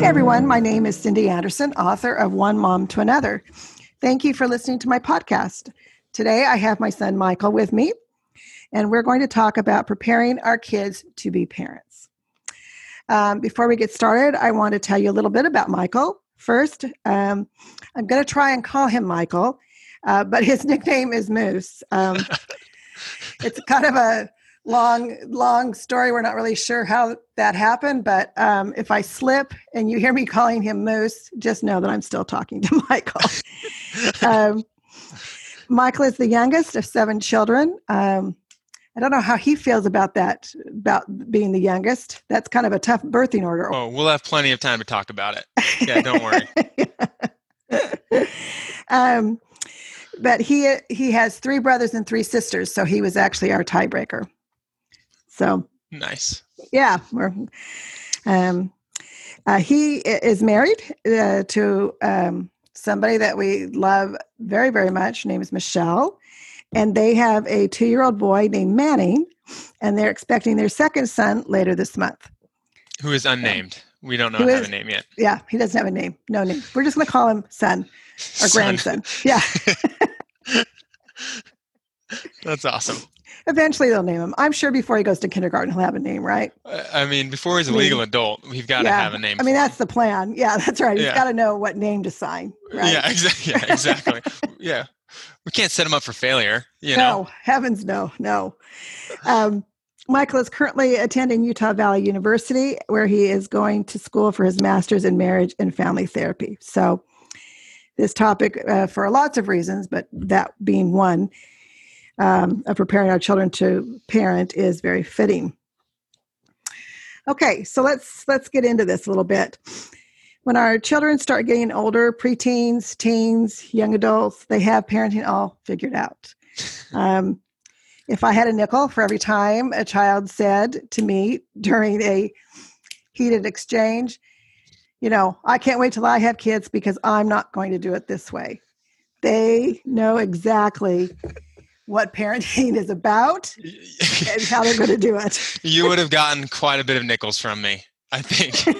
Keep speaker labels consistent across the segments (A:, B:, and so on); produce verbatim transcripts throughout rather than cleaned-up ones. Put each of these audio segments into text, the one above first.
A: Hey everyone, my name is Cindy Anderson, author of One Mom to Another. Thank you for listening to my podcast. Today I have my son Michael with me, and we're going to talk about preparing our kids to be parents. Um, before we get started, I want to tell you a little bit about Michael. First, um, I'm going to try and call him Michael, uh, but his nickname is Moose. Um, it's kind of a long, long story. We're not really sure how that happened, but um, if I slip and you hear me calling him Moose, just know that I'm still talking to Michael. um, Michael is the youngest of seven children. Um, I don't know how he feels about that, about being the youngest. That's kind of a tough birthing order.
B: Oh, we'll have plenty of time to talk about it. Yeah, don't worry.
A: um, but he he has three brothers and three sisters, so he was actually our tiebreaker. So
B: nice.
A: Yeah, we're, um, uh, he is married uh, to um, somebody that we love very, very much. Her name is Michelle, and they have a two-year-old boy named Manning, and they're expecting their second son later this month.
B: Who is unnamed. So, we don't know
A: how
B: have a name yet.
A: Yeah, he doesn't have a name. No name. We're just going to call him son or son. grandson. Yeah.
B: That's awesome.
A: Eventually they'll name him. I'm sure before he goes to kindergarten, he'll have a name, right?
B: I mean, before he's a legal I mean, adult, we've got
A: yeah,
B: to have a name.
A: I mean,
B: for
A: that's
B: him.
A: the plan. Yeah, that's right. He's
B: yeah.
A: got to know what name to sign. Right?
B: Yeah, exactly. Yeah, exactly. yeah. We can't set him up for failure. You
A: no,
B: know?
A: heavens no, no. Um, Michael is currently attending Utah Valley University, where he is going to school for his master's in marriage and family therapy. So this topic, uh, for lots of reasons, but that being one, um, of preparing our children to parent is very fitting. Okay, so let's let's get into this a little bit. When our children start getting older, preteens, teens, young adults, they have parenting all figured out. Um, if I had a nickel for every time a child said to me during a heated exchange, you know, I can't wait till I have kids because I'm not going to do it this way. They know exactly what parenting is about and how they're going to do it.
B: You would have gotten quite a bit of nickels from me, I think.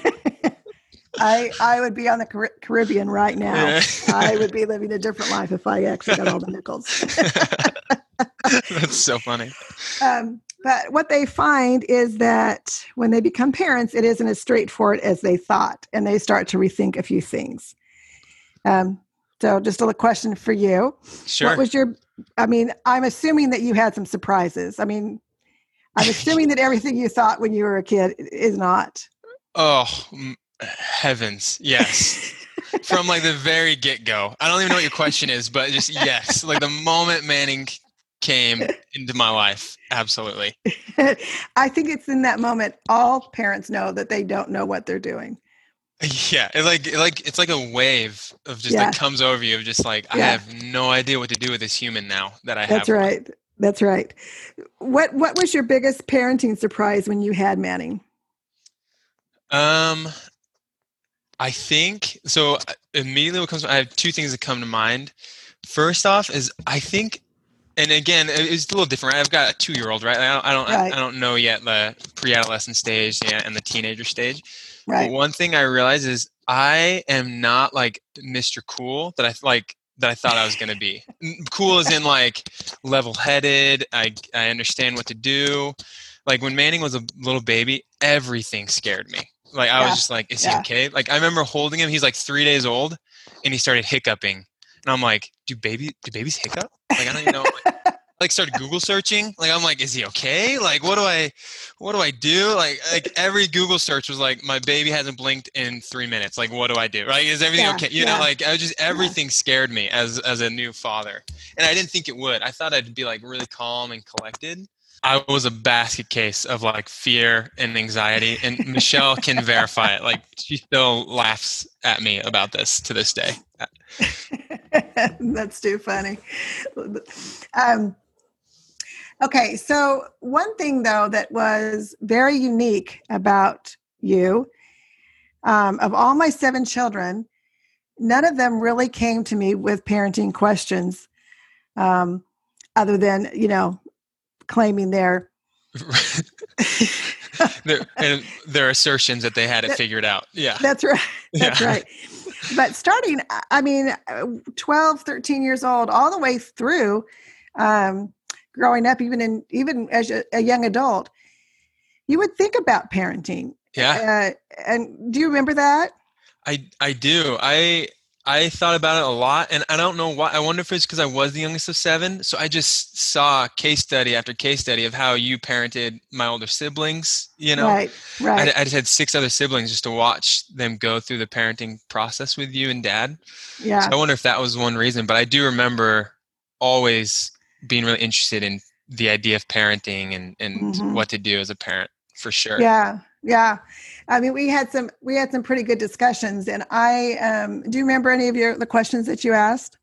A: I I would be on the Car- Caribbean right now. Yeah. I would be living a different life if I actually got all the nickels.
B: That's so funny.
A: Um, but what they find is that when they become parents, it isn't as straightforward as they thought, and they start to rethink a few things. Um, so just a question for you.
B: Sure.
A: What was your, I mean, I'm assuming that you had some surprises. I mean, I'm assuming that everything you thought when you were a kid is not.
B: Oh, heavens. Yes. From like the very get-go. I don't even know what your question is, but just yes. Like the moment Manning came into my life. Absolutely.
A: I think it's in that moment all parents know that they don't know what they're doing.
B: Yeah, it like it like it's like a wave of just
A: yeah.
B: like comes over you of just like yeah. I have no idea what to do with this human now that I have.
A: That's right. One. That's right. What what was your biggest parenting surprise when you had Manning?
B: Um, I think so. Immediately, what comes? I have two things that come to mind. First off, is I think, and again, it's a little different. Right? I've got a two-year-old, right? I don't, I don't, right. I, I don't know yet the pre-adolescent stage, yeah, and the teenager stage.
A: Right.
B: But one thing I realized is I am not like Mister Cool that I like that I thought I was going to be. Cool as in like level-headed. I I understand what to do. Like when Manning was a little baby, everything scared me. Like I yeah. was just like, is yeah. he okay? Like I remember holding him. He's like three days old, and he started hiccuping, and I'm like, do baby do babies hiccup? Like I don't even know. Like, like started Google searching. Like I'm like, is he okay? Like what do I, what do I do? Like like every Google search was like, my baby hasn't blinked in three minutes. Like what do I do? Right? Is everything
A: yeah,
B: okay? You
A: yeah.
B: know, like I was just everything yeah. scared me as as a new father, and I didn't think it would. I thought I'd be like really calm and collected. I was a basket case of like fear and anxiety, and Michelle can verify it. Like she still laughs at me about this to this day.
A: That's too funny. Um, okay, so one thing though that was very unique about you, um, of all my seven children, none of them really came to me with parenting questions, um, other than, you know, claiming their
B: their, and their assertions that they had it
A: That-
B: figured out. Yeah.
A: That's right. That's
B: Yeah.
A: right. But starting, I mean, twelve, thirteen years old, all the way through um, growing up, even in even as a, a young adult, you would think about parenting.
B: Yeah.
A: Uh, and do you remember that?
B: I, I do. I, I thought about it a lot, and I don't know why. I wonder if it's because I was the youngest of seven. So I just saw case study after case study of how you parented my older siblings, you know?
A: Right, right.
B: I, I just had six other siblings just to watch them go through the parenting process with you and dad.
A: Yeah.
B: So I wonder if that was one reason, but I do remember always being really interested in the idea of parenting and, and
A: Mhm.
B: what to do as a parent, for sure.
A: Yeah, yeah. I mean, we had some we had some pretty good discussions, and I um, do you remember any of your the questions that you asked?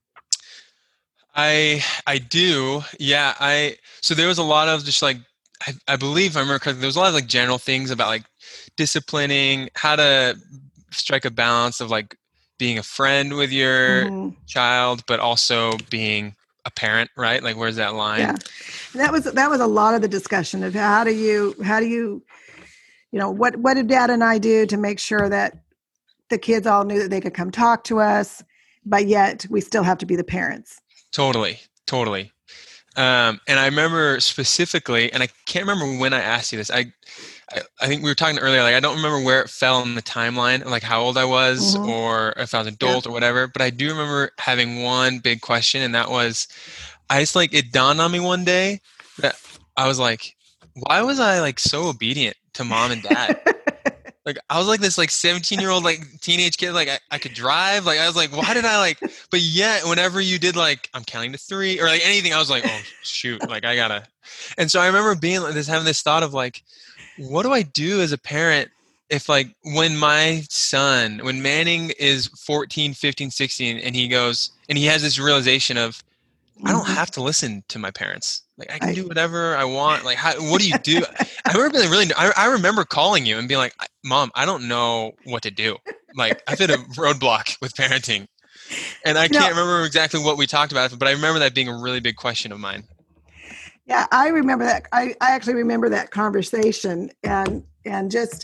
B: I I do. Yeah. I so there was a lot of just like I, I believe I remember correctly, there was a lot of like general things about like disciplining, how to strike a balance of like being a friend with your
A: Mhm.
B: child, but also being a parent, right? Like where's that line?
A: Yeah, and that was that was a lot of the discussion of how do you how do you you know what what did Dad and I do to make sure that the kids all knew that they could come talk to us, but yet we still have to be the parents.
B: Totally. Totally. Um, and I remember specifically, and I can't remember when I asked you this. I, I, I think we were talking earlier. Like I don't remember where it fell in the timeline, like how old I was,
A: Mhm.
B: or if I was an adult or whatever. But I do remember having one big question, and that was, I just like it dawned on me one day that I was like, why was I like so obedient to mom and dad? Like I was like this like seventeen year old like teenage kid, like I, I could drive. Like I was like, why did I like, but yet whenever you did like, I'm counting to three or like anything, I was like, oh shoot, like I gotta. And so I remember being like this, having this thought of like, what do I do as a parent if like when my son, when Manning is fourteen, fifteen, sixteen, and he goes, and he has this realization of, I don't
A: Mhm.
B: have to listen to my parents. Like I can
A: Right.
B: do whatever I want. Like, how, what do you do? I remember being really, I, I remember calling you and being like, Mom, I don't know what to do. Like I've hit a roadblock with parenting, and I
A: You know-
B: can't remember exactly what we talked about, but I remember that being a really big question of mine.
A: Yeah, I remember that. I, I actually remember that conversation, and and just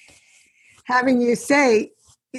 A: having you say,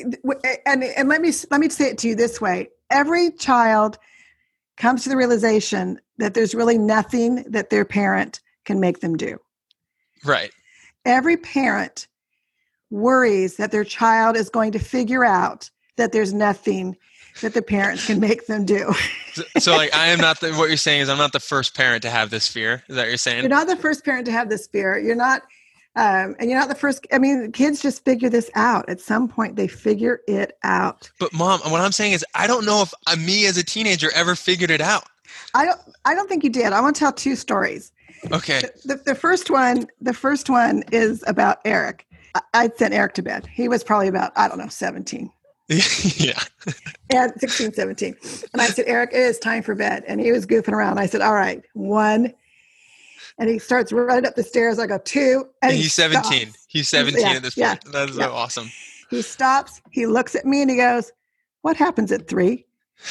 A: and and let me let me say it to you this way: every child comes to the realization that there's really nothing that their parent can make them do.
B: Right.
A: Every parent worries that their child is going to figure out that there's nothing that the parents can make them do.
B: So, so like, I am not the, what you're saying is I'm not the first parent to have this fear. Is that what you're saying?
A: You're not the first parent to have this fear. You're not, um, and you're not the first. I mean, kids just figure this out. At some point, they figure it out.
B: But Mom, what I'm saying is I don't know if uh, me as a teenager ever figured it out.
A: I don't. I don't think you did. I want to tell two stories.
B: Okay.
A: The, the, the first one. The first one is about Eric. I, I'd sent Eric to bed. He was probably about I don't know seventeen.
B: Yeah.
A: And sixteen, seventeen. And I said, Eric, it is time for bed. And he was goofing around. I said, all right, one. And he starts running up the stairs. I go, two. And
B: He's
A: he
B: seventeen.
A: stops.
B: He's seventeen
A: Yeah,
B: at this
A: yeah,
B: point. That's
A: yeah.
B: so awesome.
A: He stops. He looks at me and he goes, what happens at three?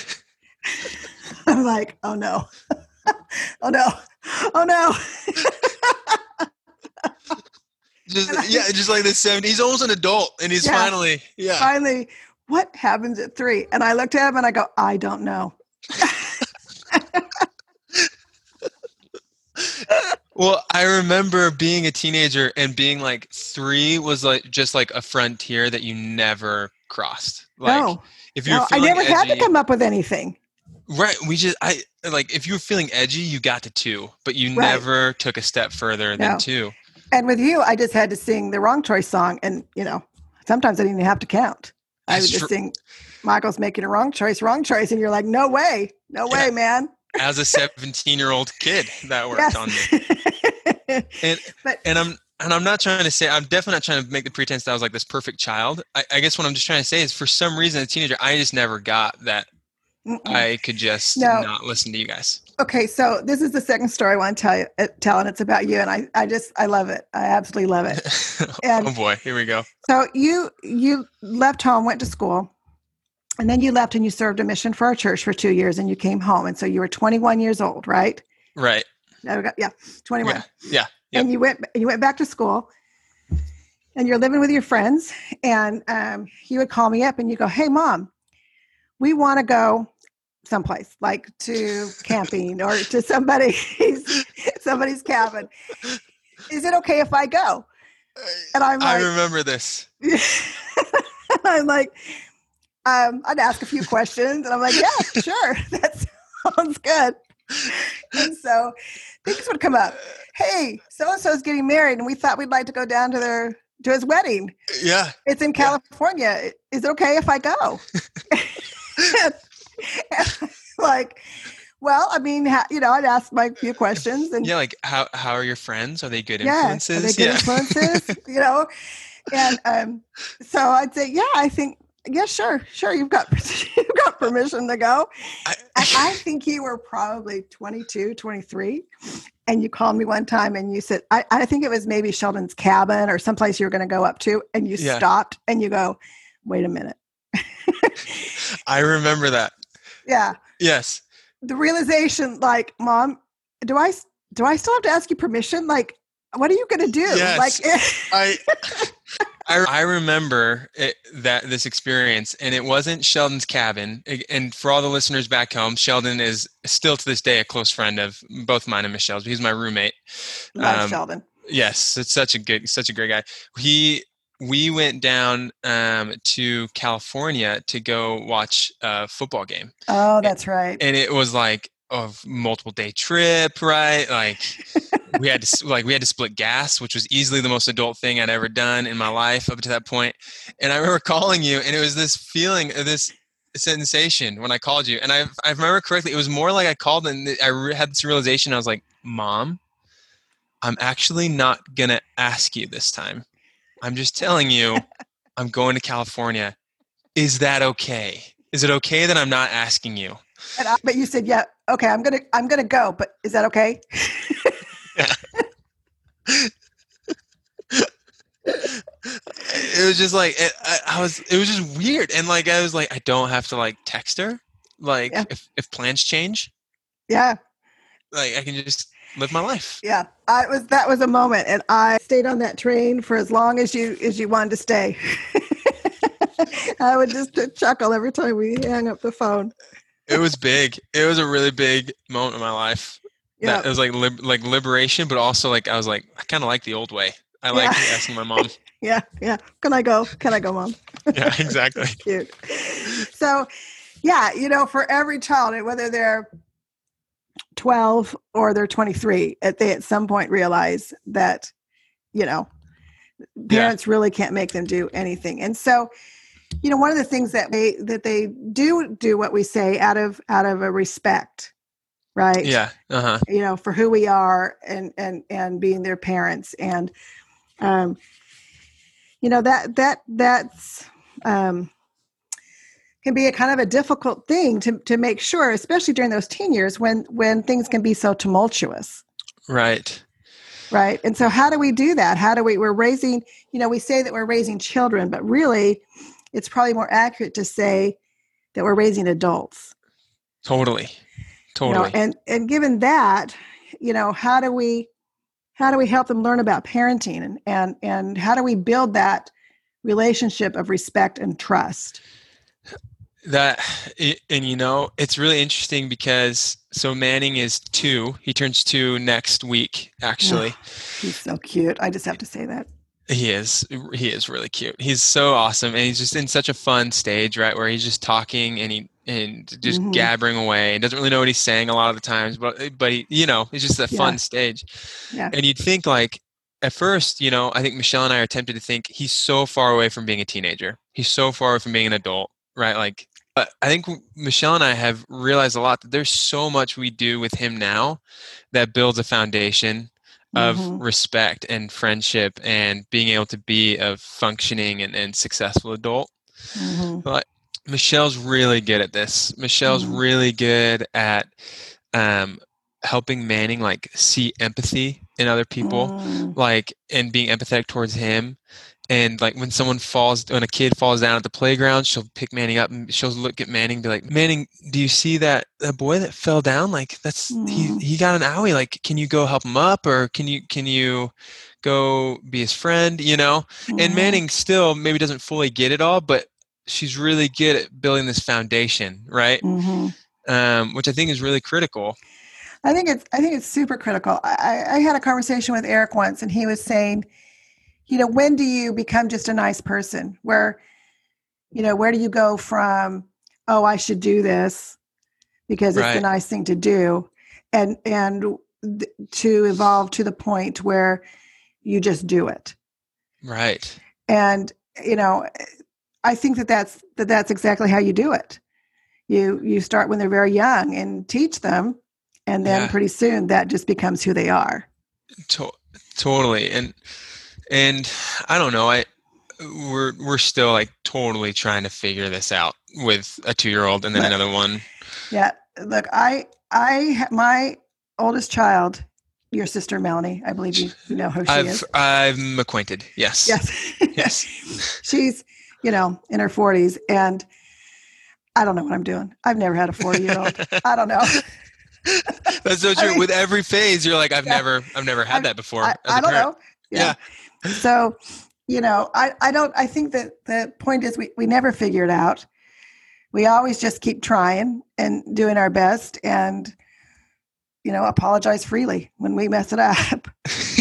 A: I'm like, oh no. oh no. Oh no.
B: Just
A: And I-
B: yeah, just like this seventy. He's almost an adult, and he's
A: Yeah.
B: finally yeah.
A: Finally, what happens at three? And I looked at him and I go, I don't know.
B: Well, I remember being a teenager and being like three was like just like a frontier that you never crossed. Like
A: no.
B: if you're
A: No, I
B: feeling
A: never
B: edgy,
A: had to come up with anything.
B: right? We just I like if you were feeling edgy, you got to two, but you
A: Right.
B: never took a step further than
A: No.
B: two.
A: And with you, I just had to sing the Wrong Choice song. And, you know, sometimes I didn't even have to count. I
B: That's
A: would just
B: true.
A: sing, Michael's making a wrong choice, wrong choice. And you're like, no way, no
B: Yeah.
A: way, man.
B: As a seventeen-year-old kid, that worked
A: Yes.
B: on me. And
A: But
B: and I'm and I'm not trying to say I'm definitely not trying to make the pretense that I was like this perfect child. I, I guess what I'm just trying to say is for some reason as a teenager, I just never got that
A: mm-mm.
B: I could just
A: No.
B: not listen to you guys.
A: Okay, so this is the second story I want to tell you, uh, tell, and it's about you. And I, I just, I love it. I absolutely love it. And-
B: oh boy, here we go.
A: So you, you left home, went to school, and then you left and you served a mission for our church for two years, and you came home. And so you were twenty-one years old, right?
B: Right.
A: Yeah, we got- yeah, twenty-one.
B: Yeah. Yeah. Yep.
A: And you went, you went back to school, and you're living with your friends, and um, you would call me up and you go, "Hey, Mom, we want to go someplace, like to camping or to somebody's somebody's cabin. Is it okay if I go?" And I'm like,
B: I remember this.
A: I'm like, um, I'd ask a few questions, and I'm like, "Yeah, sure, that sounds good." And so things would come up. "Hey, so and so is getting married, and we thought we'd like to go down to their to his wedding.
B: Yeah,
A: It's in California. Yeah. Is it okay if I go?" and, and like, well, I mean, ha, you know, I'd ask my few questions, and
B: yeah, like how how are your friends? Are they good
A: yeah,
B: influences?
A: Are they good
B: yeah.
A: influences? You know, and um, so I'd say, yeah, I think, yeah, sure, sure, you've got you've got permission to go. I, I think you were probably twenty-two, twenty-three, and you called me one time and you said, I, I think it was maybe Sheldon's cabin or someplace you were going to go up to, and you yeah. stopped and you go, "Wait a minute."
B: I remember that.
A: Yeah.
B: Yes.
A: The realization, like, "Mom, do I do I still have to ask you permission? Like, what are you going to do?"
B: Yes.
A: Like,
B: I, I I remember it, that this experience, and it wasn't Sheldon's cabin. And for all the listeners back home, Sheldon is still to this day a close friend of both mine and Michelle's. He's my roommate.
A: Love um, Sheldon.
B: Yes, it's such a good, such a great guy. He. We went down um, to California to go watch a football game.
A: Oh, that's right.
B: And it was like a multiple day trip, right? Like we had to like we had to split gas, which was easily the most adult thing I'd ever done in my life up to that point. And I remember calling you, and it was this feeling of this sensation when I called you. And I I remember correctly, it was more like I called and I had this realization. I was like, "Mom, I'm actually not gonna ask you this time. I'm just telling you, I'm going to California. Is that okay? Is it okay that I'm not asking you?"
A: And I, but you said, "Yeah, okay, I'm gonna, I'm gonna go." But is that okay?
B: Yeah. It was just like it, I, I was. It was just weird, and like I was like, I don't have to like text her. Like yeah. if if plans change,
A: yeah,
B: like I can just live my life.
A: Yeah, I was. That was a moment, and I stayed on that train for as long as you as you wanted to stay. I would just chuckle every time we hung up the phone.
B: It was big. It was a really big moment in my life. Yeah, it was like li- like liberation, but also like I was like, I kind of like the old way. I like yeah. asking my mom.
A: yeah, yeah. Can I go? Can I go, Mom?
B: Yeah, exactly.
A: Cute. So, yeah, you know, for every child, whether they're twelve or they're twenty-three, at they at some point realize that, you know, parents yeah. really can't make them do anything. And so, you know, one of the things that they that they do do what we say out of out of a respect, right?
B: Yeah. Uh-huh.
A: You know, for who we are and and and being their parents. And um you know, that that that's um can be a kind of a difficult thing to to make sure, especially during those teen years when when things can be so tumultuous.
B: Right.
A: Right. And so how do we do that? How do we, we're raising, you know, we say that we're raising children, but really it's probably more accurate to say that we're raising adults.
B: Totally. Totally.
A: You know, and, and given that, you know, how do we, how do we help them learn about parenting and, and, and how do we build that relationship of respect and trust?
B: That, and you know, it's really interesting because so Manning is two. He turns two next week, actually.
A: Oh, he's so cute. I just have to say that.
B: He is. He is really cute. He's so awesome. And he's just in such a fun stage, right? Where he's just talking and he, and just mm-hmm. gabbering away. He doesn't really know what he's saying a lot of the times, but, but he, you know, it's just a fun yeah. stage.
A: Yeah.
B: And you'd think like, at first, you know, I think Michelle and I are tempted to think he's so far away from being a teenager. He's so far away from being an adult, right? Like, but I think Michelle and I have realized a lot that there's so much we do with him now that builds a foundation of mm-hmm. respect and friendship and being able to be a functioning and, and successful adult. Mm-hmm. But Michelle's really good at this. Michelle's mm-hmm. really good at um, helping Manning like see empathy in other people, mm. like, and being empathetic towards him. And like when someone falls, when a kid falls down at the playground, she'll pick Manning up and she'll look at Manning and be like, Manning, do you see that, that boy that fell down? Like that's, he,
A: Mm.
B: he got an owie. Like, can you go help him up, or can you, can you go be his friend, you know? And
A: Mhm.
B: Manning still maybe doesn't fully get it all, but she's really good at building this foundation, right?
A: Mhm.
B: Um, which I think is really critical.
A: I think it's I think it's super critical. I, I had a conversation with Eric once, and he was saying, you know, when do you become just a nice person? Where, you know, where do you go from, oh, I should do this because it's the
B: Right.
A: nice thing to do, and and th- to evolve to the point where you just do it.
B: Right.
A: And you know, I think that that's that that's exactly how you do it. You you start when they're very young and teach them, and then
B: Yeah.
A: pretty soon that just becomes who they are.
B: To- totally. And, and I don't know, I, we're, we're still like totally trying to figure this out with a two-year-old and then
A: But
B: another one.
A: yeah, look, I I my oldest child, your sister Melanie, I believe you, you know who she
B: I've,
A: is.
B: I'm acquainted. Yes.
A: Yes.
B: Yes.
A: She's, you know, in her forties, and I don't know what I'm doing. I've never had a forty-year-old. I don't know.
B: That's so
A: I
B: true.
A: mean,
B: With every phase, you're like, I've
A: yeah,
B: never, I've never had
A: I,
B: that before
A: I,
B: as
A: I
B: a
A: don't
B: parent.
A: know. Yeah.
B: Yeah.
A: So, you know, I, I don't, I think that the point is we, we never figure it out. We always just keep trying and doing our best, and, you know, apologize freely when we mess it up.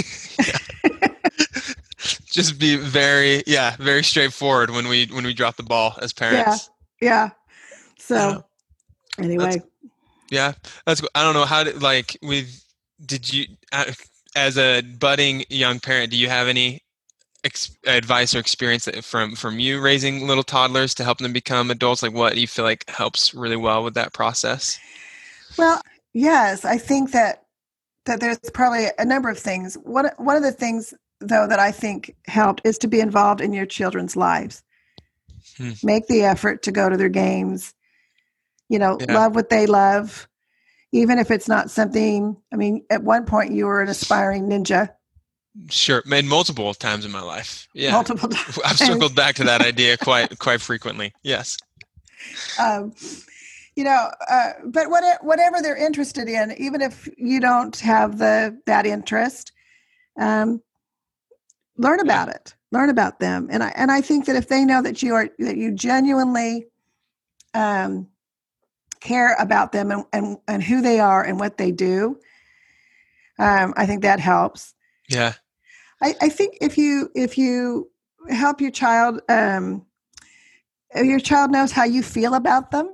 B: Just be very, yeah, very straightforward when we, when we drop the ball as parents.
A: Yeah. Yeah. So
B: Yeah.
A: anyway,
B: That's, yeah, that's, I don't know how to, like with, did you, uh, as a budding young parent, do you have any ex- advice or experience that from, from you raising little toddlers to help them become adults? Like what do you feel like helps really well with that process?
A: well, yes, I think that that there's probably a number of things. One one of the things though that I think helped is to be involved in your children's lives.
B: Hmm.
A: Make the effort to go to their games. You know,
B: Yeah.
A: love what they love, even if it's not something. I mean, at one point you were an aspiring ninja.
B: Sure. Made multiple times in my life. Yeah.
A: Multiple times.
B: I've circled back to that idea quite, quite frequently. Yes.
A: Um, you know, uh, but what, whatever they're interested in, even if you don't have the that interest, um, learn about it. Learn about them, and I and I think that if they know that you are that you genuinely um, care about them and, and and who they are and what they do, um, I think that helps.
B: Yeah.
A: I, I think if you if you help your child, um, if your child knows how you feel about them.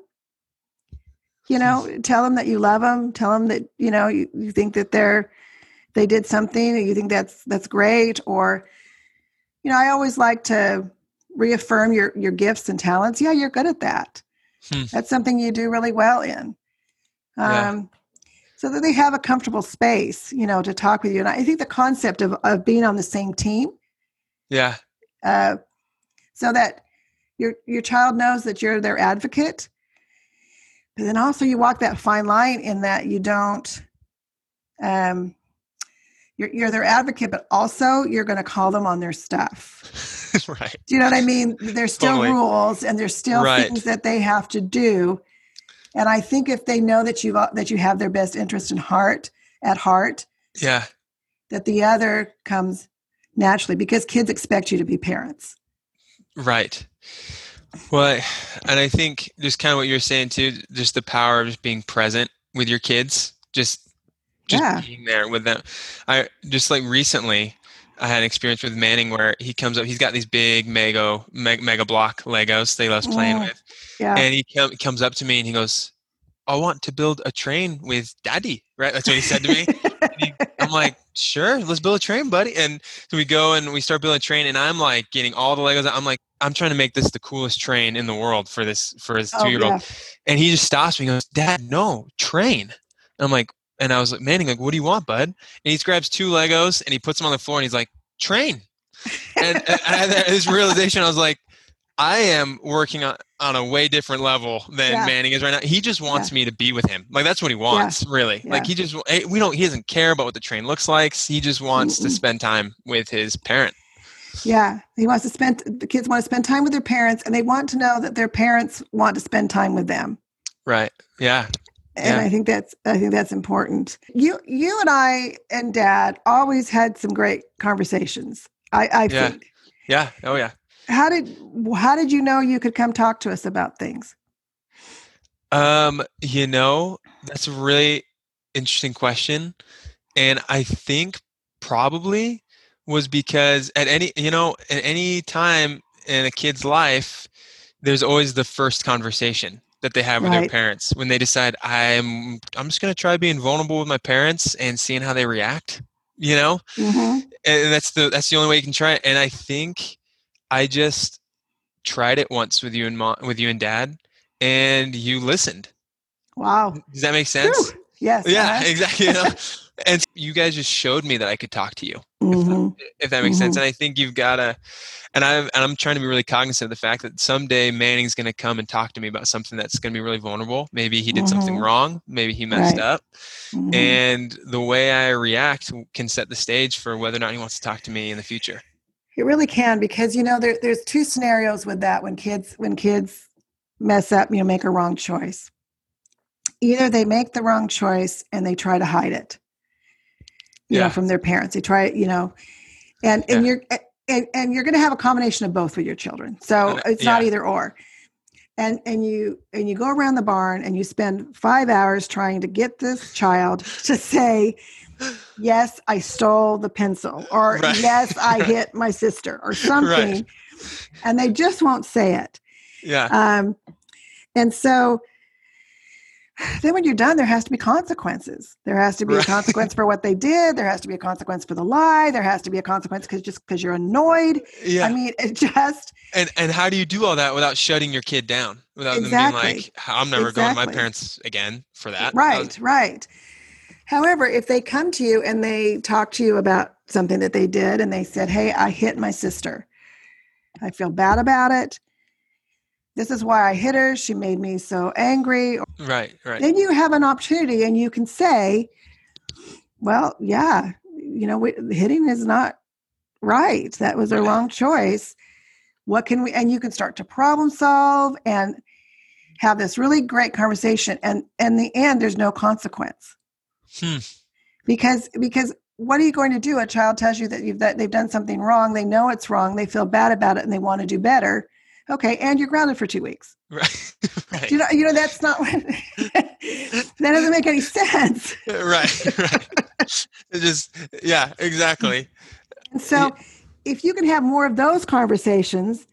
A: You know, tell them that you love them. Tell them that, you know, you, you think that they're, they did something, or you think that's, that's great. Or, you know, I always like to reaffirm your, your gifts and talents. Yeah, you're good at that.
B: Hmm.
A: That's something you do really well in. Um,
B: Yeah.
A: So that they have a comfortable space, you know, to talk with you. And I think the concept of, of being on the same team,
B: Yeah.
A: uh, so that your, your child knows that you're their advocate. But then also you walk that fine line in that you don't, um, you're, you're their advocate, but also you're going to call them on their stuff.
B: Right.
A: Do you know what I mean? There's still
B: Totally.
A: rules and there's still
B: Right.
A: things that they have to do. And I think if they know that you that you have their best interest in heart at heart,
B: Yeah.
A: that the other comes naturally because kids expect you to be parents.
B: Right. Well, I, and I think just kind of what you're saying too, just the power of just being present with your kids, just just
A: Yeah.
B: being there with them. I just like recently, I had an experience with Manning where he comes up, he's got these big Mego, Meg, Mega Block Legos that he loves playing
A: Mm,
B: with,
A: yeah.
B: and he com- comes up to me and he goes, "I want to build a train with Daddy." Right? That's what he said to me. And he, I'm like, "Sure, let's build a train, buddy." And so we go and we start building a train, and I'm like getting all the Legos. I'm like, I'm trying to make this the coolest train in the world for this for his
A: Oh,
B: two year old.
A: yeah.
B: And he just stops me and goes, "Dad, no, train." And I'm like, and I was like, Manning, like, what do you want, bud? And he grabs two Legos and he puts them on the floor and he's like, "Train." And, and I had this realization. I was like, I am working on, on a way different level than
A: Yeah.
B: Manning is right now. He just wants
A: Yeah.
B: me to be with him. Like, that's what he wants, really.
A: Yeah.
B: Like, he just, we don't, he doesn't care about what the train looks like. He just wants
A: Mm-mm.
B: to spend time with his parent.
A: Yeah. He wants to spend, the kids want to spend time with their parents, and they want to know that their parents want to spend time with them.
B: Right. Yeah.
A: And
B: Yeah.
A: I think that's, I think that's important. You, you and I and Dad always had some great conversations. I, I
B: Yeah.
A: think.
B: Yeah. Oh yeah.
A: How did, how did you know you could come talk to us about things?
B: Um, you know, that's a really interesting question. And I think probably was because at any, you know, at any time in a kid's life, there's always the first conversation that they have with their
A: Right.
B: parents when they decide I'm I'm just going to try being vulnerable with my parents and seeing how they react, you know?
A: Mm-hmm.
B: And that's the that's the only way you can try it. And I think I just tried it once with you and mom, with you and dad, and you listened.
A: Wow.
B: Does that make
A: Whew.
B: sense?
A: Yes.
B: Yeah,
A: Uh-huh.
B: exactly. You know? And you guys just showed me that I could talk to you, if that,
A: Mm-hmm.
B: if that makes sense.
A: Mm-hmm.
B: And I think you've got to, and I'm, and I'm trying to be really cognizant of the fact that someday Manning's going to come and talk to me about something that's going to be really vulnerable. Maybe he did something
A: Mm-hmm.
B: wrong. Maybe he messed
A: Right.
B: up.
A: Mm-hmm.
B: And the way I react can set the stage for whether or not he wants to talk to me in the future.
A: It really can, because, you know, there, there's two scenarios with that when kids, when kids mess up, you know, make a wrong choice. Either they make the wrong choice and they try to hide it, you know,
B: Yeah.
A: from their parents. They try, you know, and, and
B: Yeah.
A: you're, and, and you're going to have a combination of both with your children. So
B: And,
A: it's not
B: yeah.
A: either or. And, and you, and you go around the barn and you spend five hours trying to get this child to say, yes, I stole the pencil, or
B: Right.
A: yes, I hit my sister, or something.
B: Right.
A: And they just won't say it.
B: Yeah.
A: Um, and so then when you're done, there has to be consequences. There has to be
B: Right.
A: a consequence for what they did. There has to be a consequence for the lie. There has to be a consequence because just because you're annoyed.
B: Yeah.
A: I mean, it just.
B: And and how do you do all that without shutting your kid down? Without them being
A: Exactly.
B: like, I'm never going to my
A: Exactly.
B: parents again for that.
A: Right, right. However, if they come to you and they talk to you about something that they did and they said, hey, I hit my sister. I feel bad about it. This is why I hit her. She made me so angry.
B: Right, right.
A: Then you have an opportunity and you can say, well, yeah, you know, we, hitting is not right. That was a
B: Right.
A: wrong choice. What can we, and you can start to problem solve and have this really great conversation. And in the end, there's no consequence.
B: Hmm.
A: Because, because what are you going to do? A child tells you that you've, that they've done something wrong. They know it's wrong. They feel bad about it and they want to do better. Okay. And you're grounded for two weeks.
B: Right. Right.
A: You know, you know, that's not what, that doesn't make any sense.
B: Right, right. It just, yeah, exactly.
A: And so if you can have more of those conversations,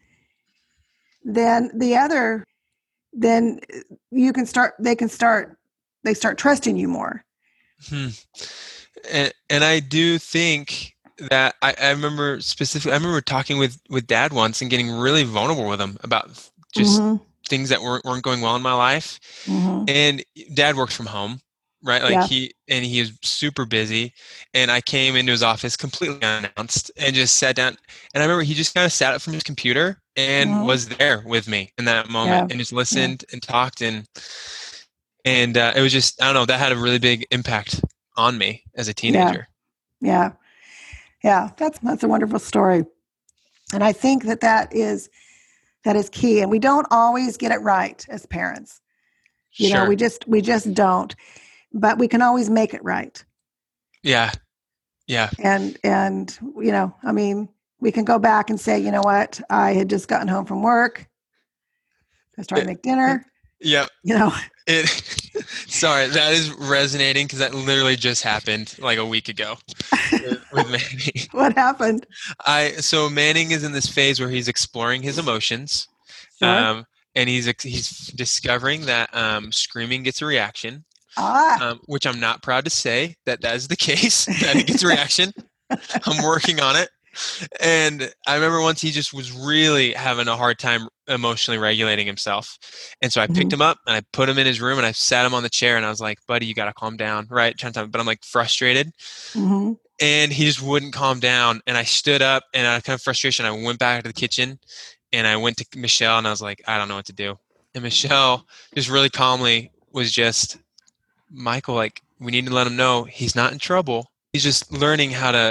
A: then the other, then you can start, they can start, they start trusting you more.
B: Hmm. And, and I do think that I, I remember specifically, I remember talking with, with dad once and getting really vulnerable with him about just
A: Mm-hmm.
B: things that weren't, weren't going well in my life.
A: Mm-hmm.
B: And dad works from home, right? Like
A: Yeah.
B: he, and he is super busy. And I came into his office completely unannounced and just sat down. And I remember he just kind of sat up from his computer and
A: Mm-hmm.
B: was there with me in that moment
A: Yeah.
B: and just listened and talked. And, and uh, it was just, I don't know, that had a really big impact on me as a teenager.
A: Yeah. Yeah. That's, that's a wonderful story. And I think that that is, that is key. And we don't always get it right as parents. You
B: Sure.
A: know, we just, we just don't, but we can always make it right.
B: Yeah. Yeah.
A: And, and, you know, I mean, we can go back and say, you know what, I had just gotten home from work. I was trying to make dinner,
B: Yeah.
A: you know.
B: It, sorry, that is resonating because that literally just happened like a week ago with, with Manning.
A: What happened?
B: I so Manning is in this phase where he's exploring his emotions,
A: Sure.
B: um, and he's he's discovering that um, screaming gets a reaction,
A: Ah,
B: um, which I'm not proud to say that that is the case. That it gets a reaction. I'm working on it. And I remember once he just was really having a hard time emotionally regulating himself. And so I picked
A: Mhm.
B: him up and I put him in his room and I sat him on the chair and I was like, buddy, you got to calm down. Right. Trying to, but I'm like frustrated.
A: mhm.
B: And he just wouldn't calm down. And I stood up and out of kind of frustration, I went back to the kitchen and I went to Michelle and I was like, I don't know what to do. And Michelle just really calmly was just, Michael, like, we need to let him know he's not in trouble. He's just learning how to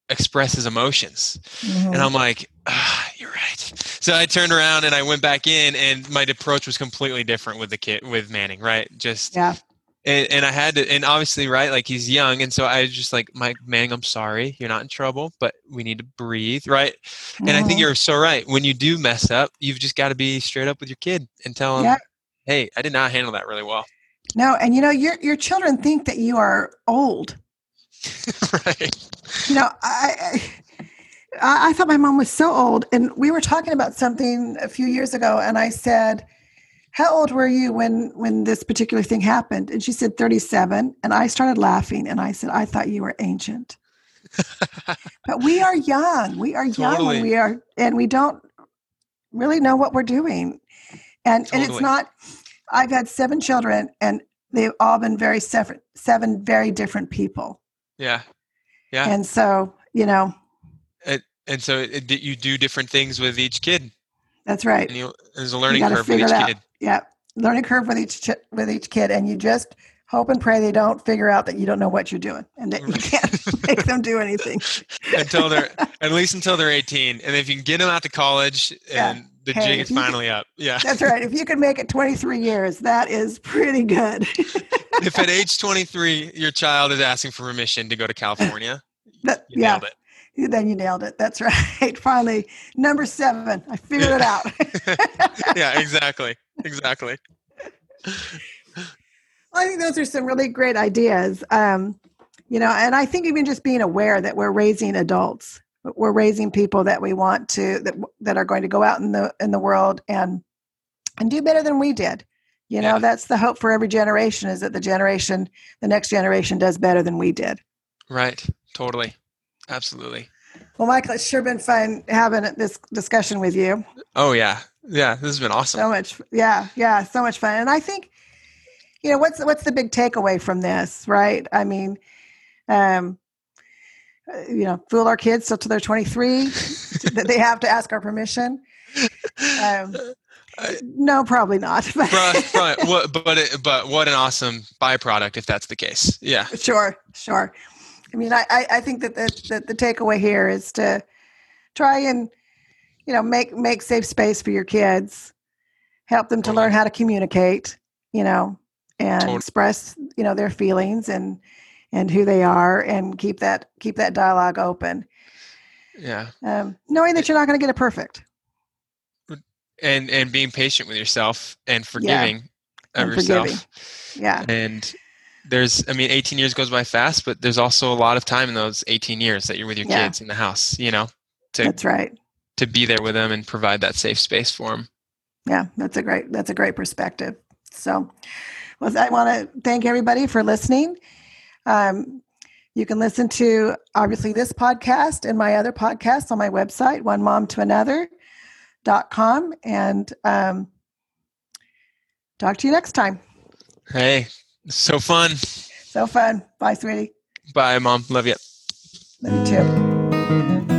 B: express his emotions.
A: Mhm.
B: And I'm like, ah, you're right. So I turned around and I went back in, and my approach was completely different with the kid, with Manning, right? Just,
A: Yeah.
B: and, and I had to, and obviously, right, like he's young. And so I was just like, Mike, Manning, I'm sorry, you're not in trouble, but we need to breathe, right? And I think
A: Mhm.
B: you're so right. When you do mess up, you've just got to be straight up with your kid and tell him,
A: Yeah.
B: hey, I did not handle that really well.
A: No, and you know, your your children think that you are old.
B: Right.
A: You know, I, I I thought my mom was so old, and we were talking about something a few years ago, and I said, "How old were you when when this particular thing happened?" And she said thirty-seven, and I started laughing, and I said, "I thought you were ancient." But we are young. We are young when
B: Totally.
A: we are, and we don't really know what we're doing. And and it's
B: Totally.
A: not. I've had seven children, and they've all been very separate, seven very different people.
B: Yeah. Yeah.
A: And so, you know,
B: And, and so it, you do different things with each kid.
A: that's right.
B: And you, there's a
A: You
B: learning
A: got to
B: curve with
A: figure
B: each
A: it out.
B: kid.
A: Yeah, learning curve with each ch- with each kid, and you just hope and pray they don't figure out that you don't know what you're doing, and that you can't make them do anything
B: until they're at least until they're eighteen, and if you can get them out to college, and
A: yeah.
B: the
A: Hey,
B: jig
A: if
B: is
A: you
B: finally
A: could,
B: up. Yeah.
A: that's right. If you can make it twenty-three years, that is pretty good.
B: If at age twenty-three your child is asking for permission to go to California,
A: that,
B: you
A: yeah.
B: nailed it.
A: Then you nailed it. That's right. Finally, number seven. I figured it out.
B: Yeah, exactly. Exactly.
A: I think those are some really great ideas. Um, you know, and I think even just being aware that we're raising adults, we're raising people that we want to that that are going to go out in the in the world and and do better than we did. You know,
B: Yeah.
A: that's the hope for every generation, is that the generation, the next generation, does better than we did.
B: Right. Totally. Absolutely.
A: Well, Michael, it's sure been fun having this discussion with you.
B: Oh yeah. Yeah. This has been awesome.
A: So much, yeah, yeah, so much fun. And I think, you know, what's what's the big takeaway from this, right? I mean, um, uh, you know, fool our kids till till they're twenty-three, that they have to ask our permission. Um,
B: I,
A: no, probably not.
B: But, but, what, but, it, but what an awesome byproduct if that's the case. Yeah.
A: Sure, sure. I mean, I, I, I think that the, the, the takeaway here is to try and, you know, make, make safe space for your kids, help them to
B: Totally.
A: learn how to communicate, you know, and
B: Totally.
A: express, you know, their feelings and, and who they are, and keep that, keep that dialogue open.
B: Yeah.
A: Um, knowing that you're not going to get it perfect.
B: And, and being patient with yourself and forgiving
A: yeah.
B: of
A: and
B: yourself.
A: Forgiving. Yeah.
B: And there's, I mean, eighteen years goes by fast, but there's also a lot of time in those eighteen years that you're with your
A: Yeah.
B: kids in the house, you know, to,
A: that's right.
B: to be there with them and provide that safe space for them.
A: Yeah, that's a great, that's a great perspective. So, well, I want to thank everybody for listening. Um, you can listen to, obviously, this podcast and my other podcasts on my website, one mom to another dot com, and um, talk to you next time.
B: Hey, so fun.
A: So fun. Bye, sweetie.
B: Bye, Mom. Love you.
A: Love you too.